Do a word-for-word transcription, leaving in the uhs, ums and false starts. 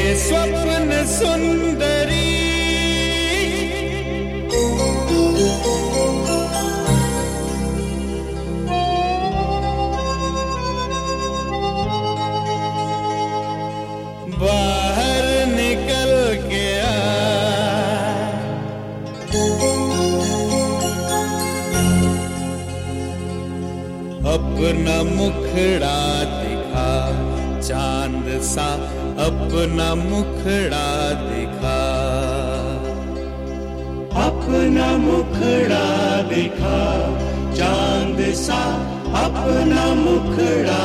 स्वप्न सुंदरी बाहर निकल के आ, अपना मुखड़ा दिखा, चांद सा अपना मुखड़ा दिखा, अपना मुखड़ा दिखा, चांद सा अपना मुखड़ा